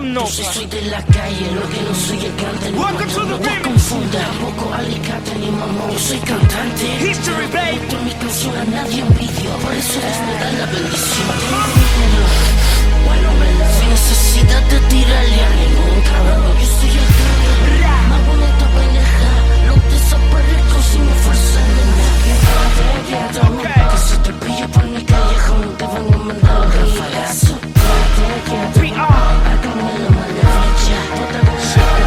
them know. Yo soy de la calle, lo que no soy el grande. No te confundas, tampoco alicate ni mamón. Yo soy cantante. History, babe. Con mi canción a nadie envidio, por eso Dios me da la bendición. Bueno, sin necesidad de tirarle a ningún cabrón. Yo soy el grande, más bonita pendeja. Lo desaparezco sin esforzarme nada. Que se te pilla por mi callejón, te van a mandar un rafagazo. We are. Hágame la mala fecha, otra vez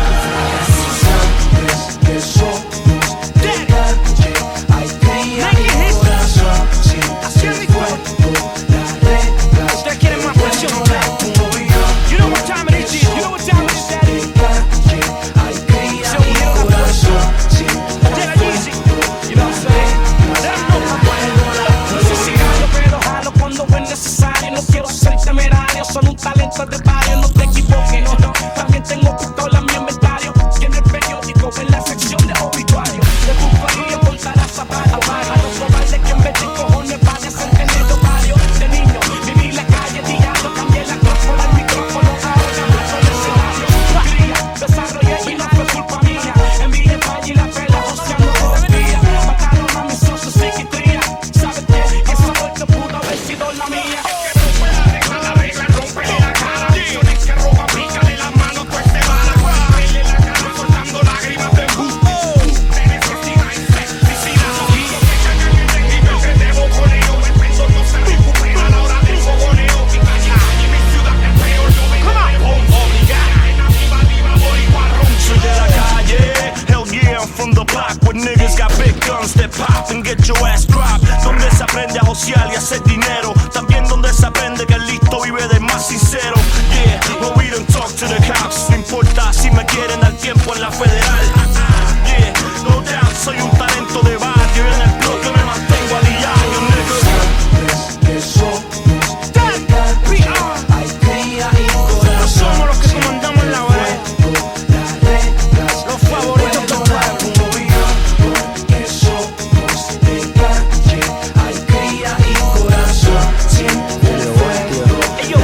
Sabes que somos de calle, hay cría y corazón, siente el fuego, las reglas. Ustedes quieren más presión, you know what time it is, you know what time it is, daddy. De calle, hay cría y corazón, siente Tell el it easy, fuego, you know what I'm saying? Let them know I'm bueno. No sé si jalo, pero jalo cuando es necesario. No quiero ser temerario, son un talento de barrio, no te equivoques. También tengo pistola en mi inventario, y en el periódico, en la sección de obituario. De tu familia contarás a varios. A los probable que en vez de cojones vayas a tener varios. De niño, viví la calle diario, cambié la crópola, el micrófono, ahora mato el escenario. Cría, desarrollé y no fue culpa mía. Envié falla y la pela, joseando todo el día. Mataron a mis socios psiquiatría. ¿Sabes qué? Esa muerte pudo haber sido la mía. La regla, rompe la cara. Acciones que roba, pícale las manos, pues te van a romperle la cara, soltando lágrimas de de necesidad insecticida. Ojillos que cagan en principio que te boconeo. El peso no se recupera a la hora del fogoneo. Mi calle, mi ciudad es peor, yo vengo de bombo. Obligada en arriba, boricua, ron. Soy de la calle, hell yeah, I'm from the block where niggas got big guns that pop and get your ass dropped. Donde se aprende a josear y hacer dinero, también donde se aprende que el listo vive del más sincero. Yeah, well we don't talk to the cops, no importa si me quieren dar tiempo en la federal. Yeah, no doubt, soy un talento de barrio y en el bloque me mantengo a diario, nigga. Sabes que somos de calle, hay cría y corazón. Somos los que comandamos la web, Las reglas, los favoritos del pueblo. que somos de calle, hay cría y corazón, siente el fuego, Ellos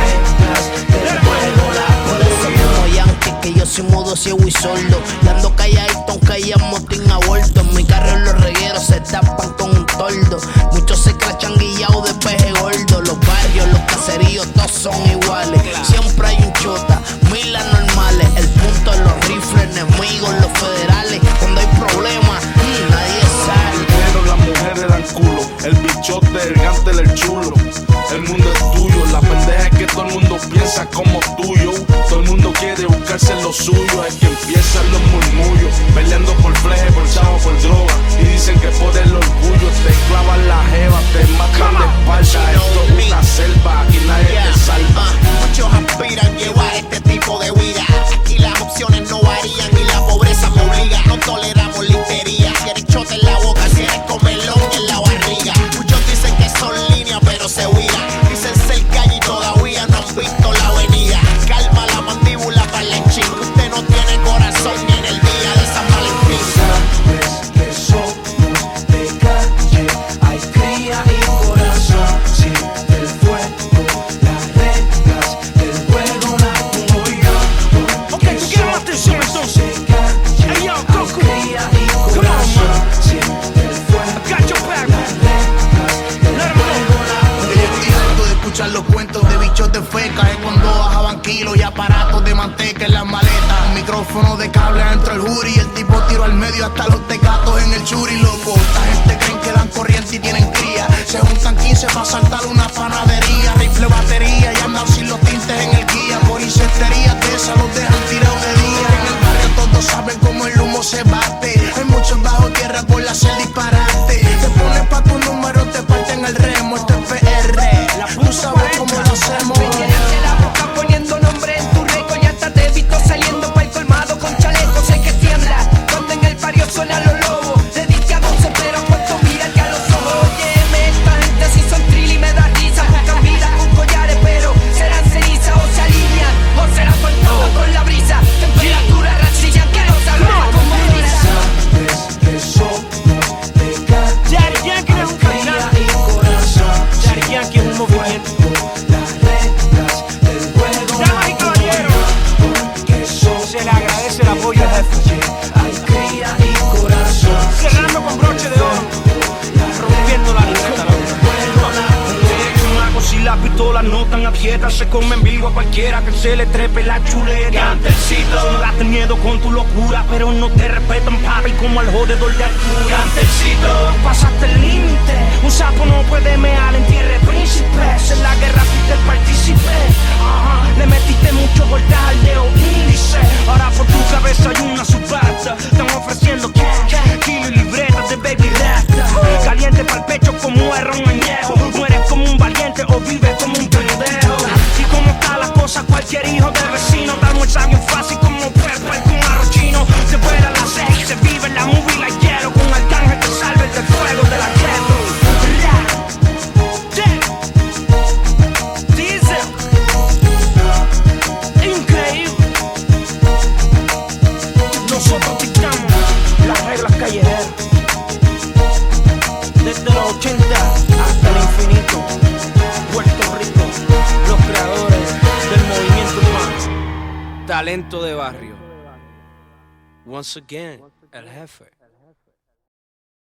del fuego, como Yankee, que yo soy mudo, ciego y sordo. Y ando calladito aunque haya motín a bordo. En mi carro los regueros se tapan con un toldo. Muchos se crachan guillados de peje gordo. Los barrios, los caseríos, todos son iguales. Siempre hay un chota, mil anormales. El punto de los rifles, enemigos, los federales. Cuando hay problemas, nadie sale. Pero las mujeres dan culo, el bichote, el gántel, el chulo. El mundo es tuyo, la pendeja es que todo el mundo piensa como tuyo. Todo el mundo quiere buscarse lo suyo, es que empiezan los murmullos. Peleando por fleje, por chavo, por droga. Y dicen que por el orgullo te clavan la jeva, te matan de espalda. Esto es una selva, aquí nadie te salva. Muchos aspiran llevar este tipo de vida. Aquí las opciones no varían y la pobreza me obliga. No toleramos listería. Si eres chota en la boca, si eres comelón en la barriga. Muchos dicen que son líneas, pero se huirán. Dicen ser calle y todavía no han visto la avenida. Calma la mandíbula para la ching. Usted no tiene corazón ni en el día de San Valentín. sabes que somos de calle, hay cría y corazón, siente el fuego, las reglas, el juego la pongo yo. Ok, tú quieres más atención entonces. De calle, Hey, yo, hay Goku. cría y Come on, corazón, man. siente el fuego, I got your back, man. las reglas, el juego la pongo Yo estoy harto de escuchar los cuentos de bichos de feca. Es cuando bajaban kilos y aparatos de manteca en las maletas. Un micrófono de cable adentro del jury. El tipo tiró al medio hasta los tecatos en el churi, loco. Esta gente creen que dan corriente y tienen cría. Se juntan 15 para saltar una panadería. Rifle, batería y andan sin los tintes en el guía. Por insectería de esas los dejan tirados de día. En el barrio todos saben cómo el humo se bate. Hay muchos bajo tierra por hacer disparate. Te pones pa' tu número, te parten el remo. Esto es PR. Tú sabes cómo lo hacemos. Me llenaste la boca poniendo nombre en tu récord. Ya hasta te he visto saliendo pa'l colmado con chalecos. Sé que tiembla cuando en el barrio suenan los lobos. Dedicado no tan aprieta, se come en vivo a cualquiera que se le trepe la chuleta. Cantercito, simulaste miedo con tu locura, pero no te respetan, papi, como al jodedor de altura. Cantercito, pasaste el límite, un sapo no puede mear en tierra de príncipes. En la guerra fuiste el partícipe, le metiste mucho golpes al dedo índice. Ahora por tu cabeza hay una subasta, están ofreciendo cash, kilo y libretas de baby rasta. Caliente pa'l pecho como es ron añejo, mueres como un valiente o vives como un pendejo. Y como está la cosa, cualquier hijo de vecino te almuerza bien fácil como Pepper con arroz chino. Se vuela la sex, se vive la movie, la hielo con Arcángel que salve del fuego de la ghetto. Diesel, increíble. Nosotros dictamos las reglas callejeras desde los 80 hasta el infinito. Puerto Rico, los creadores del movimiento urbano. Talento de barrio. Once again, el jefe.